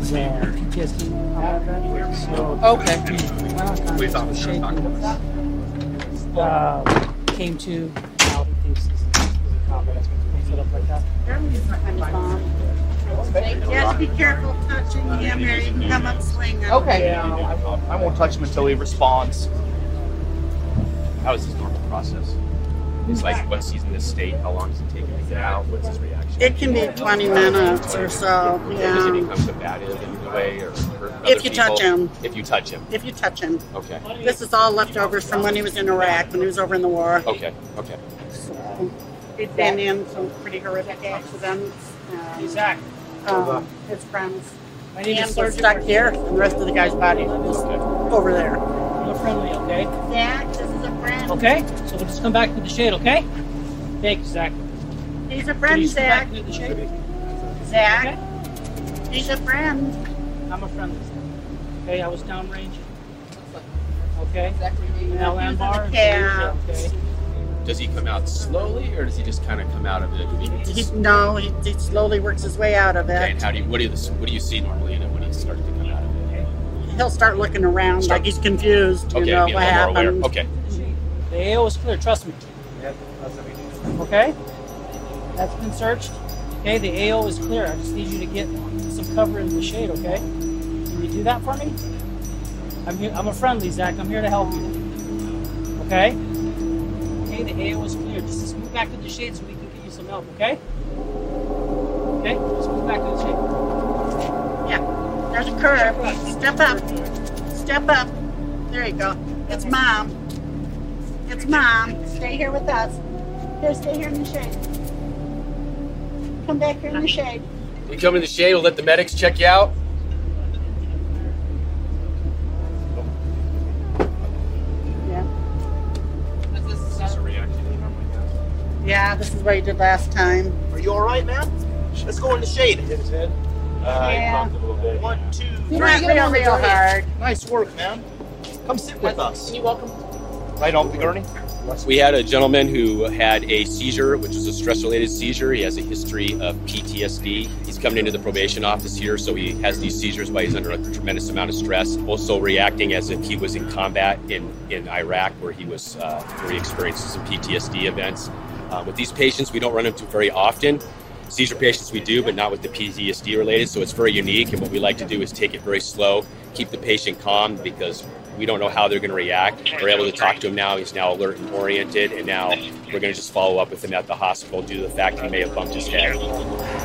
was PTSD. So Okay. went on shaking. Came to now he thinks he's in combat. Set up like that. You have to be careful touching him or you can come up swinging. Okay. Yeah, I won't touch him until he responds. How is his normal process? It's like once he's in this state, how long does it take him to get out? What's his reaction? It can be 20 minutes or so. Does Yeah. he become combative in the way or hurt other If you touch people? him. If you touch him. If you touch him. Okay. This is all leftovers from when he was in Iraq, when he was over in the war. Okay. Okay. So, he's been in some pretty horrific accidents. Zach. His friends. My name is And we're Sergeant stuck here, and the rest of the guy's body is over there. You're friendly, okay? Zach, this is a friend. Okay? So we'll just come back to the shade, okay? Thank you, Zach. He's a Can friend, you just come Zach. back to the shade? Zach. He's a friend. I'm a friend. Okay, I was downrange. Okay? Now land bar. Yeah. Okay. Does he come out slowly, or does he just kind of come out of it? He slowly works his way out of it. Okay, and what do you see normally in it when he starts to come out of it? He'll start looking around like he's confused. Okay, You know being what a little more aware. happened. Okay. The AO is clear, trust me. Okay? That's been searched. Okay, the AO is clear. I just need you to get some cover in the shade, okay? Can you do that for me? I'm a friendly, Zach. I'm here to help you. Okay? Okay, the AO is clear. Just move back to the shade so we can get you some help, okay? Okay? Just move back to the shade. Yeah. There's a curve. Step up. Step up. There you go. It's Mom. It's Mom. Stay here with us. Here, stay here in the shade. Come back here in the shade. You come in the shade, we'll let the medics check you out. Yeah. Is a reaction he normally has? Yeah, this is what he did last time. Are you all right, man? Let's go in the shade. Yeah. He bumped a little bit. 1, 2, He went real hard. Nice work, man. Come sit with us. You're welcome. Right off the gurney. We had a gentleman who had a seizure, which was a stress-related seizure. He has a history of PTSD. He's coming into the probation office here, so he has these seizures while he's under a tremendous amount of stress. Also reacting as if he was in combat in Iraq, where he experienced some PTSD events. With these patients, we don't run into very often. Seizure patients we do, but not with the PTSD related, so it's very unique. And what we like to do is take it very slow, keep the patient calm, because we don't know how they're going to react. We're able to talk to him now. He's now alert and oriented, and now we're going to just follow up with him at the hospital due to the fact that he may have bumped his head.